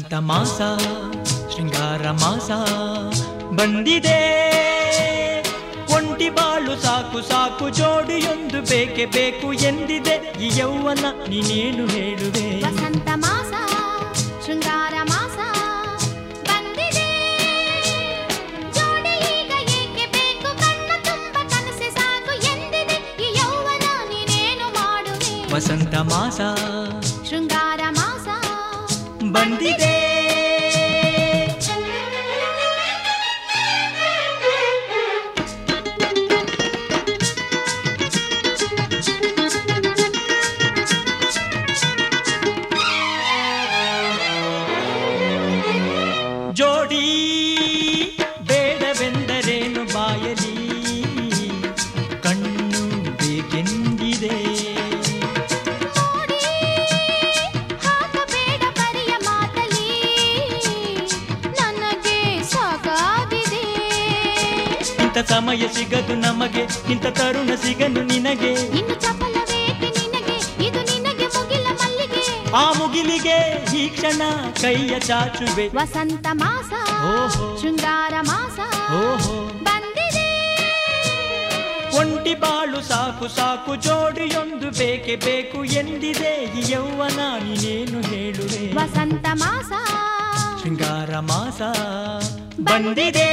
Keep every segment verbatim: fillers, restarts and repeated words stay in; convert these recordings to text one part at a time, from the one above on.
ವಸಂತ ಮಾಸ ಶೃಂಗಾರ ಮಾಸ ಬಂದಿದೆ, ಒಂಟಿ ಬಾಳು ಸಾಕು ಸಾಕು ಜೋಡಿಯೊಂದು ಬೇಕೆ ಬೇಕು ಎಂದಿದೆ ಈ ಯೌವನ, ನೀನೇನು ಹೇಳುವೆ? ವಸಂತ ಮಾಸ ಶೃಂಗಾರ ಮಾಸ ಬಂದಿದೆ, ಜೋಡಿ ಈಗ ಏಕೆ ಬೇಕು, ಕಣ್ಣ ತುಂಬ ಕನಸೆ ಸಾಕು ಎಂದಿದೆ ಈ ಯೌವನ, ನೀನೇನು ಮಾಡುವೆ? ವಸಂತ ಮಾಸ ಶೃಂಗಾರ ಮಾಸ ಬಂದಿದೆ. ಜೋಡಿ ಬೇಡವೆಂದರೇನು ಬಾಯಲಿ, ಕಣ್ಣು ಬೇಕೆಂದಿದೆ. ಹಾಕಬೇಡ ಬರಿಯ ಮಾತಲಿ, ನನಗೆ ಸಾಕಾಗಿದೆ. ಇಂಥ ಸಮಯ ಸಿಗದು ನಮಗೆ, ಇಂಥ ತರುಣ ಸಿಗನು ನಿನಗೆ. ಇನ್ನು ಚಪಲವೇಕೆ ನಿನಗೆ, ಇದು ನಿನಗೆ ಮುಗಿಲ ಮಲ್ಲಿಗೆ. ಆ ಮುಗಿಲಿಗೆ ಈ ಕ್ಷಣ ಕೈಯ ಚಾಚುವೆ. ವಸಂತ ಮಾಸ ಓಹೋ ಶೃಂಗಾರ ಮಾಸ ಓಹೋ ಬಂದಿದೆ, ಒಂಟಿ ಬಾಳು ಸಾಕು ಸಾಕು ಜೋಡಿಯೊಂದು ಬೇಕೆ ಬೇಕು ಎಂದಿದೆ ಈ ಯೌವನ, ನೀನೇನು ಹೇಳುವೆ? ವಸಂತ ಮಾಸ ಶೃಂಗಾರ ಮಾಸ ಬಂದಿದೆ.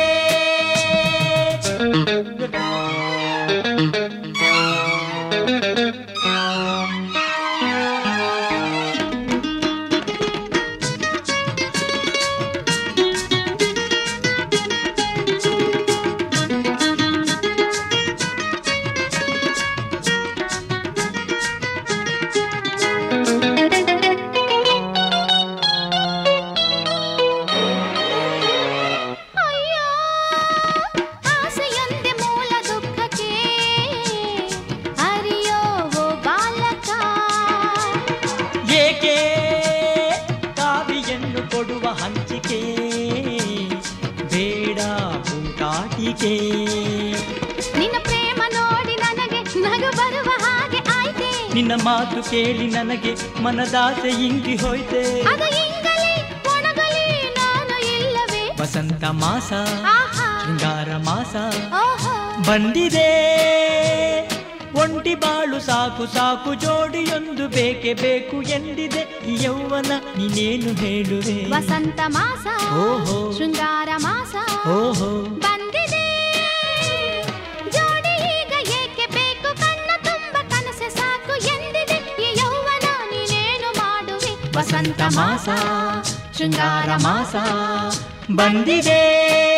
ಕೊಡುವ ಹಂಚಿಕೆ ಬೇಡ ಊಟಾಟಿಕೆ, ನಿನ್ನ ಪ್ರೇಮ ನೋಡಿ ನನಗೆ ನಗು ಬರುವ ಹಾಗೆ ಆಯ್ತೆ. ನಿನ್ನ ಮಾತು ಕೇಳಿ ನನಗೆ ಮನದಾಸೆ ಇಂಗಿ ಹೋಯ್ತೆ. ಅದು ಇಂಗಲಿ ಒಣಗಲಿ ನಾನು ಇಲ್ಲವೇ? ವಸಂತ ಮಾಸ ಶೃಂಗಾರ ಮಾಸ ಓಹೋ ಬಂದಿದೆ, ಒಂಟಿ ಬಾಳು ಸಾಕು ಸಾಕು ಜೋಡಿಯೊಂದು ಬೇಕೆ ಬೇಕು ಎಂದಿದೆ ಈ ಯೌವನ, ನೀನೇನು ಹೇಳುವೆ? ವಸಂತ ಮಾಸ ಓಹೋ ಶೃಂಗಾರ ಮಾಸ ಓಹೋ ಬಂದಿದೆ, ಜೋಡಿ ಈಗ ಏಕೆ ಬೇಕು, ಕಣ್ಣ ತುಂಬ ಕನಸೆ ಸಾಕು ಎಂದಿದೆ ಈ ಯೌವನ, ನೀನೇನು ಮಾಡುವೆ? ವಸಂತ ಮಾಸ ಶೃಂಗಾರ ಮಾಸ ಬಂದಿದೆ.